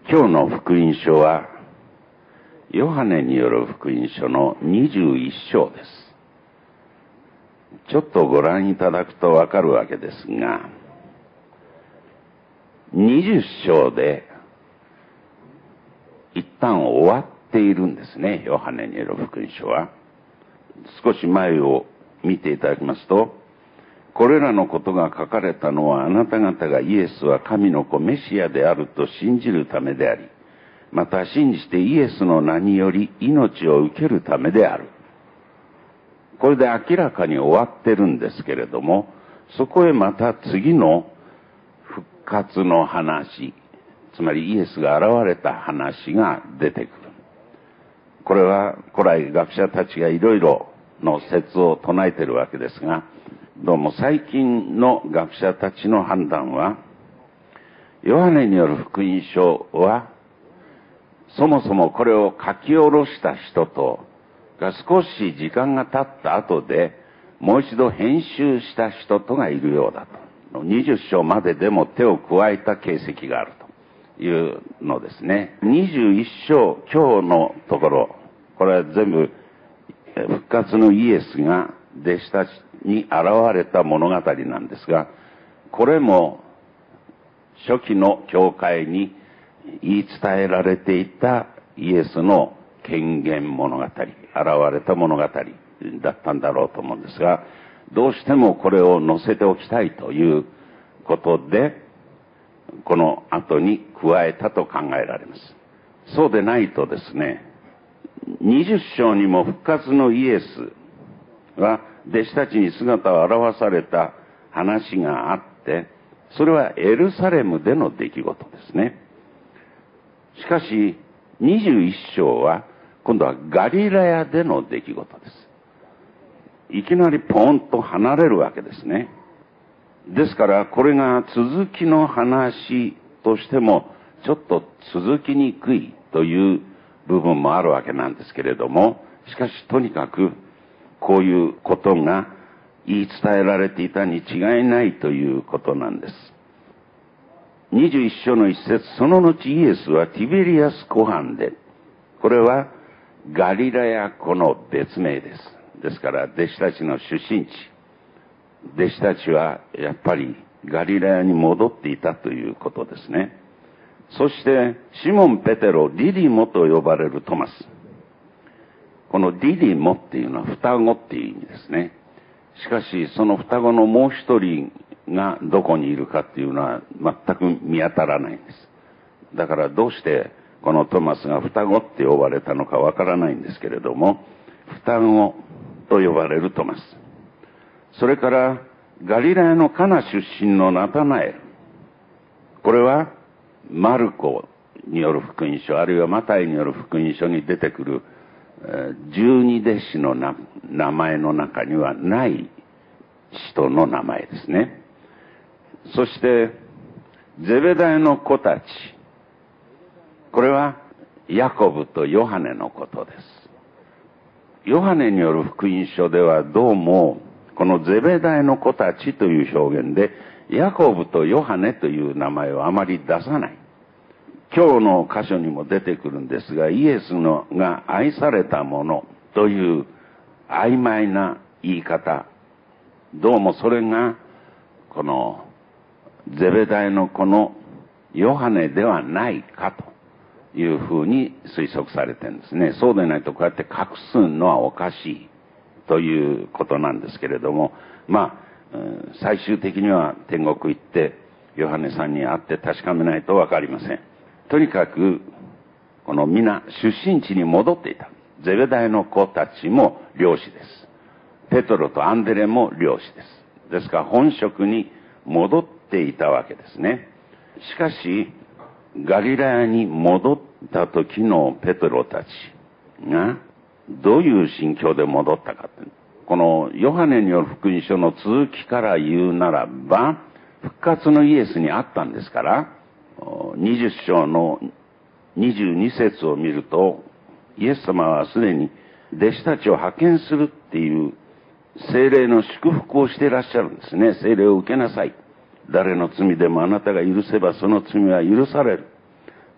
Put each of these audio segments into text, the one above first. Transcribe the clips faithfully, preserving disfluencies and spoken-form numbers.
今日の福音書は、ヨハネによる福音書のにじゅういっ章です。ちょっとご覧いただくとわかるわけですが、にじゅう章で一旦終わっているんですね、ヨハネによる福音書は。少し前を見ていただきますと、これらのことが書かれたのはあなた方がイエスは神の子メシアであると信じるためであり、また信じてイエスの名により命を受けるためである。これで明らかに終わってるんですけれども、そこへまた次の復活の話、つまりイエスが現れた話が出てくる。これは古来学者たちがいろいろの説を唱えているわけですが、どうも最近の学者たちの判断は、ヨハネによる福音書は、そもそもこれを書き下ろした人と、が少し時間が経った後で、もう一度編集した人とがいるようだと。にじゅう章まででも手を加えた形跡があるというのですね。にじゅういっ章、今日のところ、これは全部復活のイエスが弟子たちに現れた物語なんですが、これも初期の教会に言い伝えられていたイエスの権限物語、現れた物語だったんだろうと思うんですが、どうしてもこれを載せておきたいということで、この後に加えたと考えられます。そうでないとですね、にじゅう章にも復活のイエスは弟子たちに姿を現された話があって、それはエルサレムでの出来事ですね。しかし、にじゅういっ章は、今度はガリラヤでの出来事です。いきなりポーンと離れるわけですね。ですから、これが続きの話としても、ちょっと続きにくいという部分もあるわけなんですけれども、しかし、とにかく、こういうことが言い伝えられていたに違いないということなんです。にじゅういっ章の一節、その後イエスはティベリアス湖畔で、これはガリラヤ湖の別名です。ですから弟子たちの出身地、弟子たちはやっぱりガリラヤに戻っていたということですね。そしてシモン・ペテロ、ディディモと呼ばれるトマス。このディディモっていうのは双子っていう意味ですね。しかしその双子のもう一人がどこにいるかっていうのは全く見当たらないんです。だからどうしてこのトマスが双子って呼ばれたのかわからないんですけれども、双子と呼ばれるトマス。それからガリラヤのカナ出身のナタナエル。これはマルコによる福音書、あるいはマタイによる福音書に出てくる十二弟子の名前の中にはない人の名前ですね。そして、ゼベダイの子たち。これは、ヤコブとヨハネのことです。ヨハネによる福音書ではどうも、このゼベダイの子たちという表現で、ヤコブとヨハネという名前をあまり出さない。今日の箇所にも出てくるんですが、イエスのが愛されたものという曖昧な言い方。どうもそれが、この、ゼベダイの子のヨハネではないかというふうに推測されてるんですね。そうでないとこうやって隠すのはおかしいということなんですけれども、まあ、最終的には天国行ってヨハネさんに会って確かめないとわかりません。とにかく、この皆出身地に戻っていた。ゼベダイの子たちも漁師です。ペトロとアンデレも漁師です。ですから本職に戻っていたわけですね。しかし、ガリラヤに戻った時のペトロたちが、どういう心境で戻ったかって、このヨハネによる福音書の続きから言うならば、復活のイエスに会ったんですから、にじゅう章のにじゅうに節を見ると、イエス様はすでに弟子たちを派遣するっていう聖霊の祝福をしていらっしゃるんですね。聖霊を受けなさい。誰の罪でもあなたが許せばその罪は許される。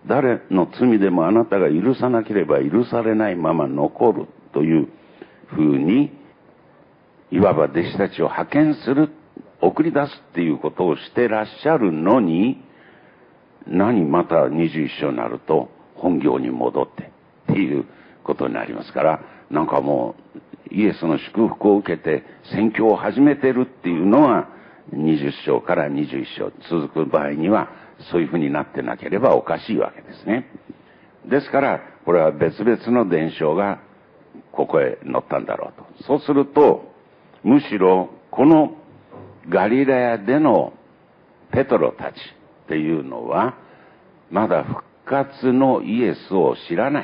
誰の罪でもあなたが許さなければ許されないまま残るというふうに、いわば弟子たちを派遣する、送り出すっていうことをしてらっしゃるのに、何またにじゅういっ章になると本業に戻ってっていうことになりますから、なんかもうイエスの祝福を受けて宣教を始めてるっていうのはにじゅっ章からにじゅういっ章続く場合にはそういうふうになってなければおかしいわけですね。ですからこれは別々の伝承がここへ載ったんだろうと。そうするとむしろこのガリラヤでのペトロたちっていうのはまだ復活のイエスを知らない、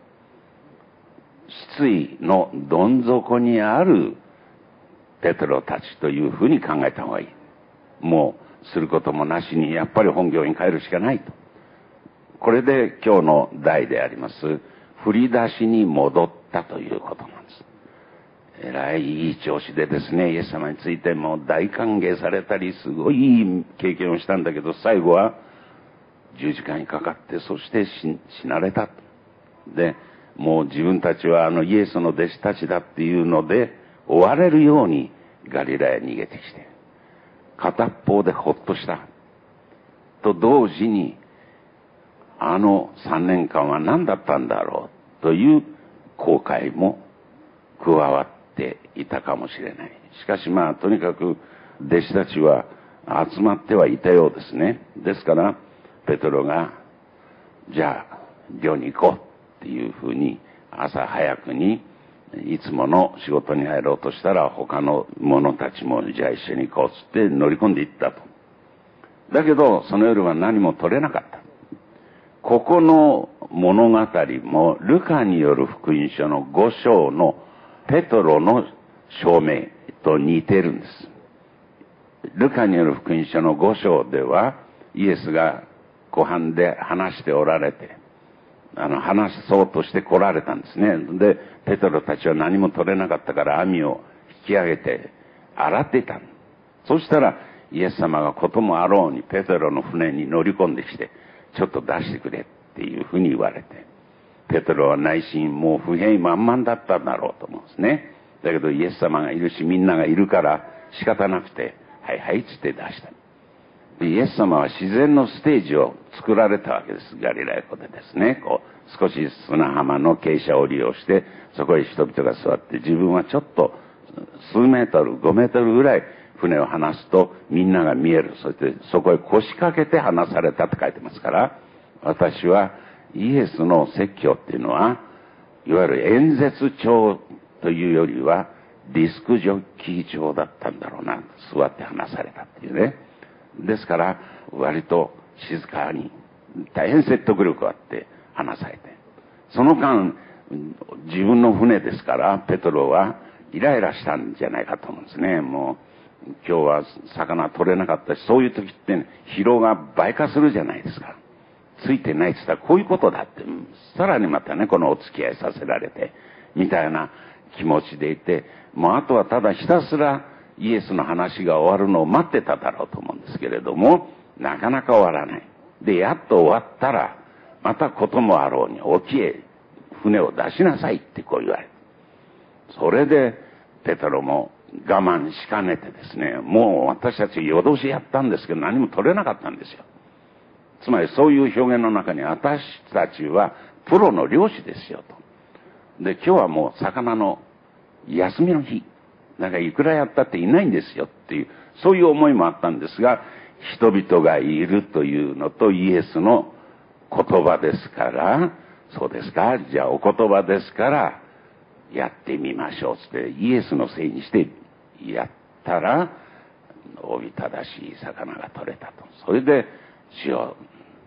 失意のどん底にあるペトロたちというふうに考えた方がいい。もうすることもなしにやっぱり本業に帰るしかないと。これで今日の題であります振り出しに戻ったということなんです。えらいいい調子でですね、イエス様についても大歓迎されたり、すごいいい経験をしたんだけど、最後は十字架にかかって、そして死なれた。で、もう自分たちはあのイエスの弟子たちだっていうので、追われるようにガリラヤに逃げてきて、片っ方でほっとした。と同時に、あの三年間は何だったんだろうという後悔も加わっていたかもしれない。しかしまあとにかく弟子たちは集まってはいたようですね。ですからペトロがじゃあ寮に行こうっていうふうに朝早くにいつもの仕事に入ろうとしたら他の者たちもじゃあ一緒に行こうっつって乗り込んでいったと。だけどその夜は何も取れなかった。ここの物語もルカによる福音書のご章のペトロの証明と似てるんです。ルカによる福音書のご章ではイエスが湖畔で話しておられて、あの話そうとして来られたんですね。で、ペトロたちは何も取れなかったから網を引き上げて洗っていた。そしたらイエス様がこともあろうにペトロの船に乗り込んできて、ちょっと出してくれっていうふうに言われて、ペトロは内心もう不平満々だったんだろうと思うんですね。だけどイエス様がいるしみんながいるから仕方なくて、はいはいっつって出した。でイエス様は自然のステージを作られたわけです。ガリラヤ湖でですね、こう少し砂浜の傾斜を利用して、そこへ人々が座って、自分はちょっと数メートル、ごメートルぐらい船を離すとみんなが見える。そしてそこへ腰掛けて離されたって書いてますから、私はイエスの説教っていうのは、いわゆる演説調というよりはディスクジョッキー調だったんだろうな。座って話されたっていうね。ですから割と静かに大変説得力があって話されて、その間自分の船ですからペトロはイライラしたんじゃないかと思うんですね。もう今日は魚取れなかったし、そういう時って、ね、疲労が倍化するじゃないですか。ついてないって言ったらこういうことだって、さらにまたねこのお付き合いさせられてみたいな気持ちでいて、もうあとはただひたすらイエスの話が終わるのを待ってただろうと思うんですけれども、なかなか終わらない。でやっと終わったらまたこともあろうに沖へ船を出しなさいってこう言われる。それでペトロも我慢しかねてですね、もう私たち夜通しやったんですけど何も取れなかったんですよ。つまりそういう表現の中に私たちはプロの漁師ですよと。で今日はもう魚の休みの日だからいくらやったっていないんですよっていう、そういう思いもあったんですが、人々がいるというのとイエスの言葉ですから、そうですか、じゃあお言葉ですからやってみましょうってイエスのせいにしてやったらおびただしい魚が取れたと。それで主よ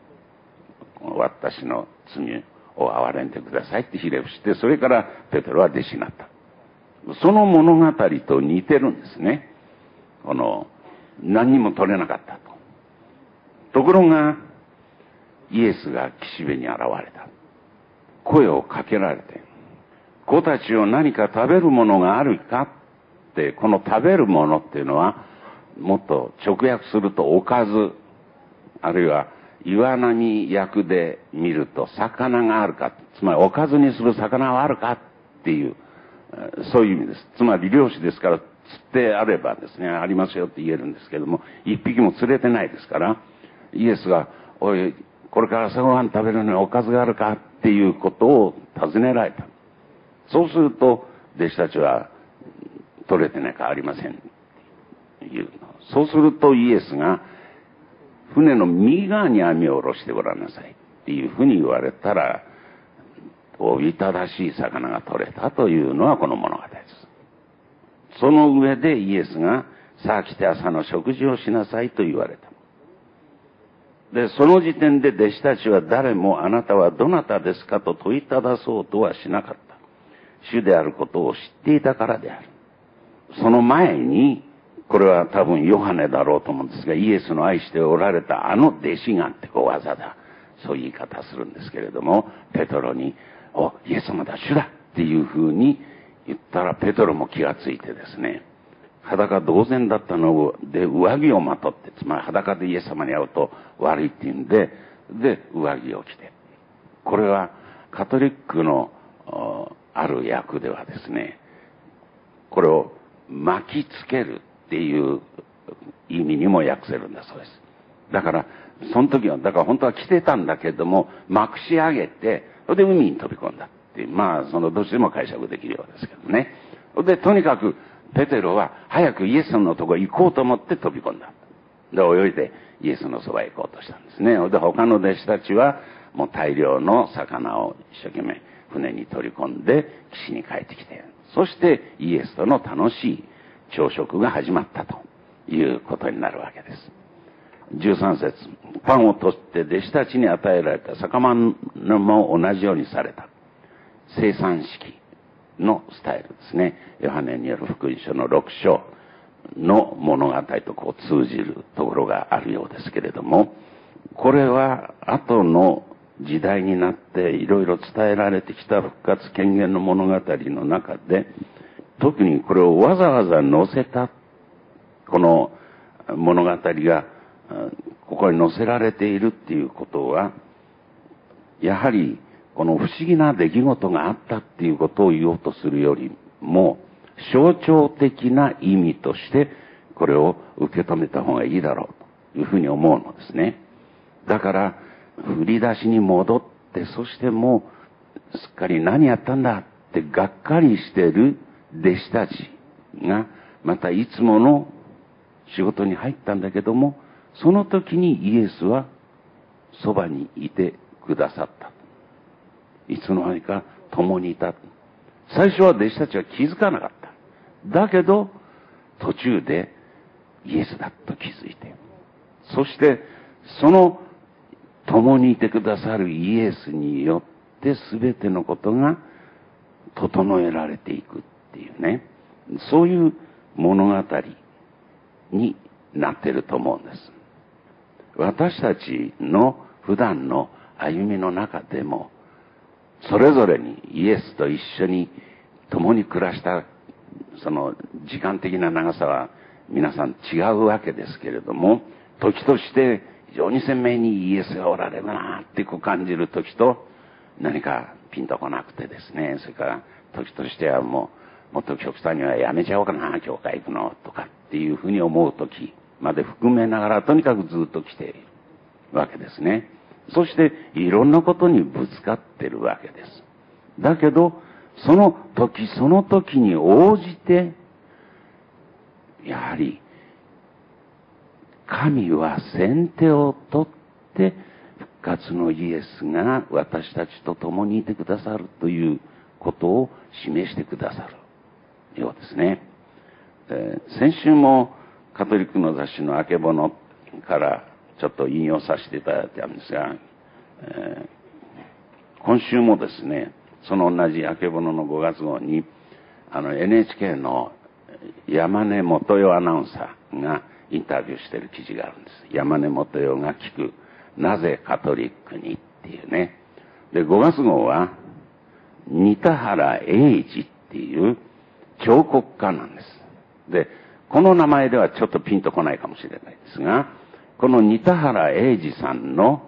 私の罪を憐れんでくださいってひれ伏して、それからペテロは弟子になった。その物語と似てるんですね。この何にも取れなかったと。ところがイエスが岸辺に現れた。声をかけられて、子たちを何か食べるものがあるかって、この食べるものっていうのはもっと直訳するとおかず、あるいは岩波役で見ると魚があるか、つまりおかずにする魚はあるかっていう、そういう意味です。つまり漁師ですから釣ってあればですね、ありますよって言えるんですけども、一匹も釣れてないですから、イエスが、おい、これから朝ごはん食べるのにおかずがあるかっていうことを尋ねられた。そうすると、弟子たちは、取れてないかありません。いうの。そうするとイエスが、船の右側に網を下ろしてごらんなさいっていうふうに言われたら、おびただしい魚が取れたというのはこの物語です。その上でイエスが、さあ来て朝の食事をしなさいと言われた。で、その時点で弟子たちは誰もあなたはどなたですかと問いただそうとはしなかった。主であることを知っていたからである。その前に、これは多分ヨハネだろうと思うんですが、イエスの愛しておられたあの弟子がってこう技だ。そういう言い方するんですけれども、ペトロに、お、イエス様だ、主だっていうふうに言ったら、ペトロも気がついてですね、裸同然だったので上着をまとって、つまり裸でイエス様に会うと悪いっていうんで、で、上着を着て。これはカトリックのある訳ではですね、これを巻きつけるっていう意味にも訳せるんだそうです。だから、その時は、だから本当は着てたんだけども、まくし上げて、それで海に飛び込んだっていう、まあ、そのどっちでも解釈できるようですけどね。で、とにかく、ペテロは早くイエス様のところへ行こうと思って飛び込んだ。で、泳いでイエスのそばへ行こうとしたんですね。で、他の弟子たちは、もう大量の魚を一生懸命船に取り込んで、岸に帰ってきて、そしてイエスとの楽しい朝食が始まったということになるわけです。じゅうさん節、パンを取って弟子たちに与えられた魚も同じようにされた。生産式のスタイルですね。ヨハネによる福音書のろく章の物語とこう通じるところがあるようですけれども、これは後の時代になっていろいろ伝えられてきた復活権限の物語の中で、特にこれをわざわざ載せた、この物語がここに載せられているっていうことは、やはりこの不思議な出来事があったっていうことを言おうとするよりも、象徴的な意味としてこれを受け止めた方がいいだろうというふうに思うのですね。だから振り出しに戻って、そしてもうすっかり何やったんだってがっかりしている弟子たちがまたいつもの仕事に入ったんだけども、その時にイエスはそばにいてくださった。いつの間にか共にいた。最初は弟子たちは気づかなかった。だけど途中でイエスだと気づいて、そしてその共にいてくださるイエスによって全てのことが整えられていくっていうね、そういう物語になっていると思うんです。私たちの普段の歩みの中でも、それぞれにイエスと一緒に共に暮らしたその時間的な長さは皆さん違うわけですけれども、時として非常に鮮明にイエスがおられるなってこう感じる時と、何かピンとこなくてですね、それから時としてはもうもっと極端にはやめちゃおうかな教会行くのとかっていうふうに思う時まで含めながら、とにかくずっと来ているわけですね。そしていろんなことにぶつかってるわけです。だけどその時その時に応じて、やはり神は先手を取って復活のイエスが私たちと共にいてくださるということを示してくださるようですね。えー、先週もカトリックの雑誌のあけぼのからちょっと引用させていただいたんですが、えー、今週もですね、その同じあけぼののごがつ号にあの エヌエイチケー の山根元代アナウンサーがインタビューしている記事があるんです。山根元代が聞くなぜカトリックにっていうね。で、ごがつ号は仁田原英治っていう彫刻家なんです。で、この名前ではちょっとピンとこないかもしれないですが、この仁田原英治さんの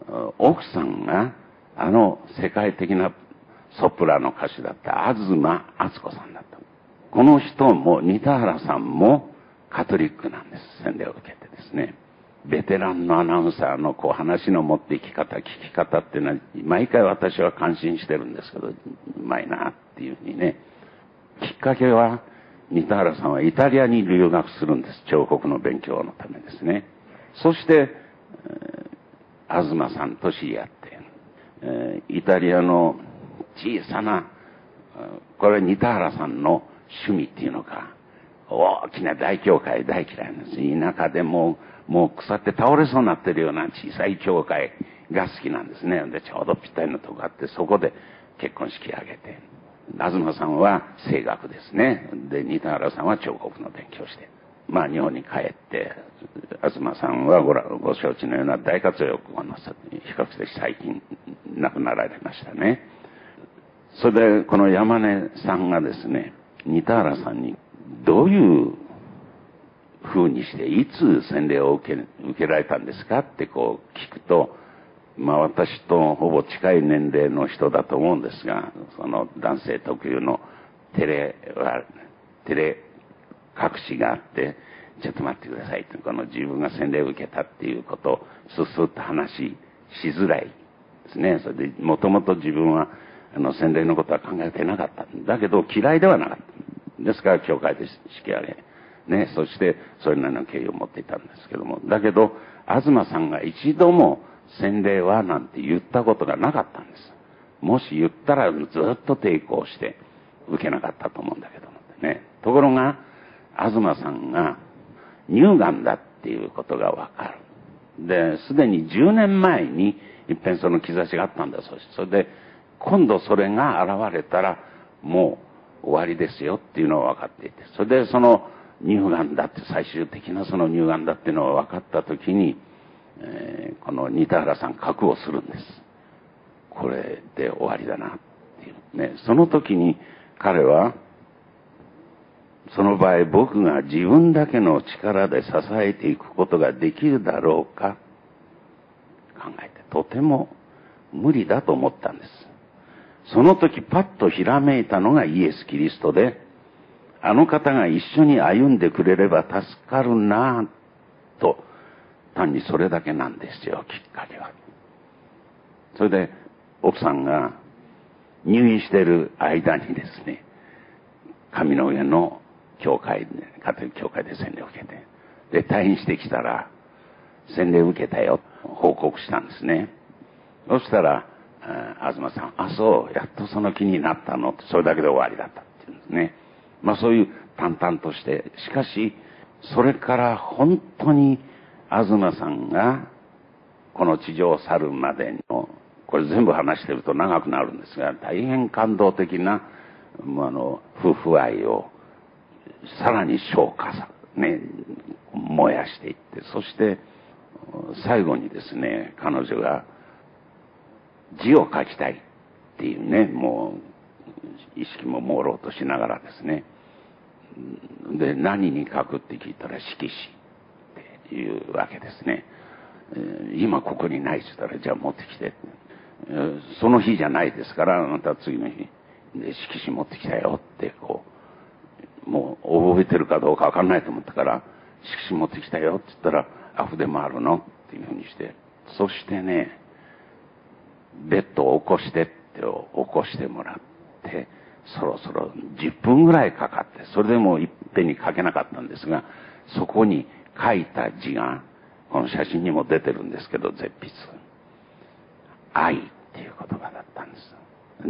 奥さんがあの世界的なソプラノ歌手だった東敦子さんだった。この人も、仁田原さんもカトリックなんです。洗礼を受けてですね。ベテランのアナウンサーのこう話の持っていき方、聞き方っていうのは、毎回私は感心してるんですけど、うまいなっていうふうにね。きっかけは、仁田原さんはイタリアに留学するんです。彫刻の勉強のためですね。そして、東さんと知り合って、えー、イタリアの小さな、これは仁田原さんの趣味っていうのか、大きな大教会大嫌いなんです。田舎でもう、もう腐って倒れそうになってるような小さい教会が好きなんですね。で、ちょうどぴったりのとこがあって、そこで結婚式挙げて、東さんは声楽ですね。で、仁田原さんは彫刻の勉強して、まあ日本に帰って、東さんはごご承知のような大活躍をなさって、比較的最近亡くなられましたね。それで、この山根さんがですね、仁田原さんにどういう風にして、いつ洗礼を受け、受けられたんですかってこう聞くと、まあ私とほぼ近い年齢の人だと思うんですが、その男性特有の照れは、照れ隠しがあって、ちょっと待ってくださいって、この自分が洗礼を受けたっていうことをすすっと話しづらいですね。それで、もともと自分は、あの、洗礼のことは考えてなかった。だけど嫌いではなかった。ですから、教会で式上げ、ね、そして、それなりの敬意を持っていたんですけども。だけど、東さんが一度も洗礼はなんて言ったことがなかったんです。もし言ったらずっと抵抗して受けなかったと思うんだけどもね。ところが、東さんが乳がんだっていうことがわかる。で、すでにじゅうねんまえに一遍その兆しがあったんだそうです。それで、今度それが現れたらもう終わりですよっていうのは分かっていて、それでその乳がんだって最終的なその乳がんだっていうのが分かったときに、えー、この仁田原さん覚悟するんです。これで終わりだなっていうね。その時に彼は、その場合僕が自分だけの力で支えていくことができるだろうか考えて、とても無理だと思ったんです。その時パッとひらめいたのがイエス・キリストで、あの方が一緒に歩んでくれれば助かるなぁと、単にそれだけなんですよ、きっかけは。それで奥さんが入院している間にですね、上野毛の教会で、カトリック教会で洗礼を受けて、で、退院してきたら、洗礼を受けたよ、報告したんですね。そしたら、東さん、あ、そう、やっとその気になったのって、それだけで終わりだったっていうんですね。まあそういう淡々として、しかし、それから本当に東さんが、この地上を去るまでの、これ全部話してると長くなるんですが、大変感動的な、あの、夫婦愛を、さらに昇華さ、ね、燃やしていって、そして、最後にですね、彼女が、字を書きたいっていうね、もう、意識も朦朧としながらですね。で、何に書くって聞いたら、色紙っていうわけですね。今ここにないって言ったら、じゃあ持ってきて。その日じゃないですから、あなた次の日、で色紙持ってきたよって、こう、もう覚えてるかどうかわかんないと思ったから、色紙持ってきたよって言ったら、あ、筆もあるのっていうふうにして、そしてね、ベッドを起こしてって起こしてもらって、そろそろじゅっぷんぐらいかかって、それでもいっぺんに書けなかったんですが、そこに書いた字が、この写真にも出てるんですけど、絶筆。愛っていう言葉だったんです。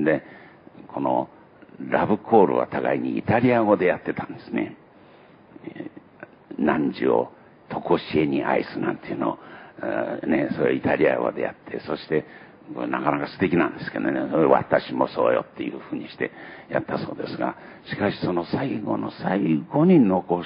で、このラブコールは互いにイタリア語でやってたんですね。汝を常しえに愛すなんていうのを、ね、それイタリア語でやって、そして、なかなか素敵なんですけどね、私もそうよっていうふうにしてやったそうですが、しかしその最後の最後に残した、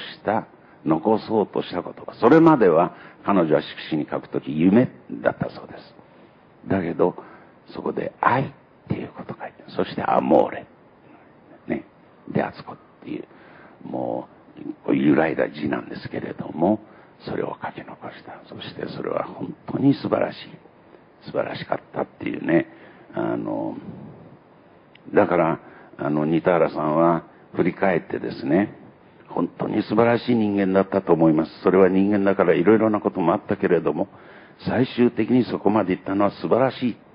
残そうとした言葉、それまでは彼女は色紙に書くとき夢だったそうです。だけど、そこで愛っていうことを書いて、そしてアモーレ、ね、で、あつこっていう、もう、揺らいだ字なんですけれども、それを書き残した。そしてそれは本当に素晴らしい。 素晴らしかったっていうね。あの、だから、あの、新田原さんは振り返ってですね、本当に素晴らしい人間だったと思います。それは人間だからいろいろなこともあったけれども、最終的にそこまで行ったのは素晴らしいって、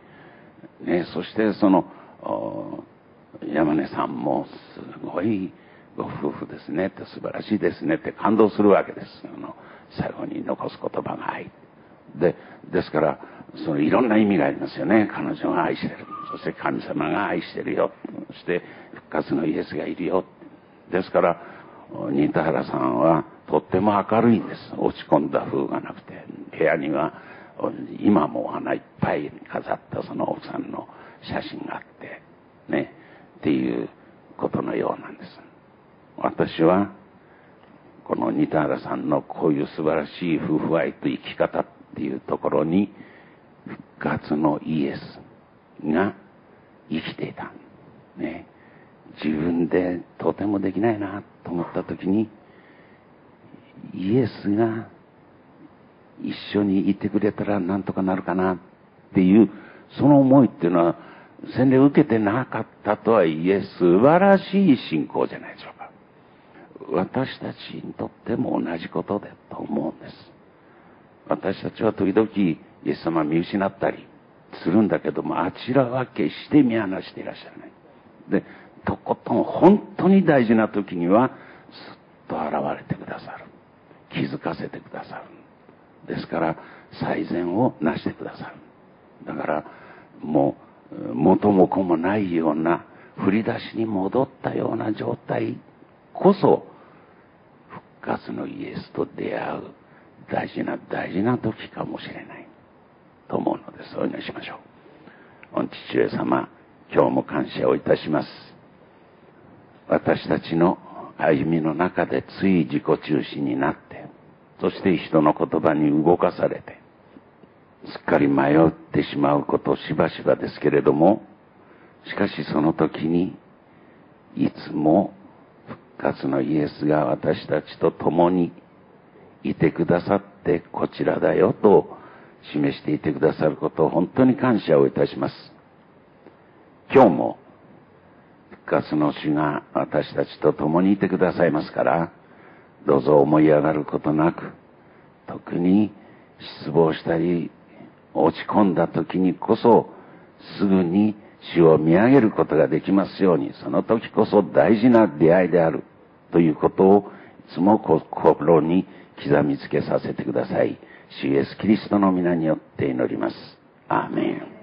ね、そしてその、山根さんもすごいご夫婦ですねって、素晴らしいですねって感動するわけです。あの、最後に残す言葉が愛。で、ですから、そのいろんな意味がありますよね。彼女が愛してる。そして神様が愛してるよ。そして復活のイエスがいるよ。ですから、新田原さんはとっても明るいんです。落ち込んだ風がなくて。部屋には今もお花いっぱい飾ったその奥さんの写真があって、ね、っていうことのようなんです。私は、この新田原さんのこういう素晴らしい夫婦愛と生き方っていうところに、復活のイエスが生きていた。ね。自分でとてもできないなと思ったときに、イエスが一緒にいてくれたらなんとかなるかなっていう、その思いっていうのは、洗礼を受けてなかったとはいえ、素晴らしい信仰じゃないでしょうか。私たちにとっても同じことだと思うんです。私たちは時々イエス様を見失ったりするんだけども、あちらは決して見放していらっしゃらない。で、とことん本当に大事な時には、すっと現れてくださる。気づかせてくださる。ですから、最善をなしてくださる。だから、もう、元も子もないような、振り出しに戻ったような状態こそ、復活のイエスと出会う大事な大事な時かもしれないと思うのです。お祈りしましょう。御父上様、今日も感謝をいたします。私たちの歩みの中でつい自己中心になって、そして人の言葉に動かされて、すっかり迷ってしまうことしばしばですけれども、しかしその時に、いつも復活のイエスが私たちと共にいてくださってこちらだよと示していてくださることを本当に感謝をいたします。今日も復活の主が私たちと共にいてくださいますから、どうぞ思い上がることなく、特に失望したり落ち込んだ時にこそすぐに主を見上げることができますように、その時こそ大事な出会いであるということをいつも心に刻みつけさせてください。主イエスキリストの皆によって祈ります。アーメン。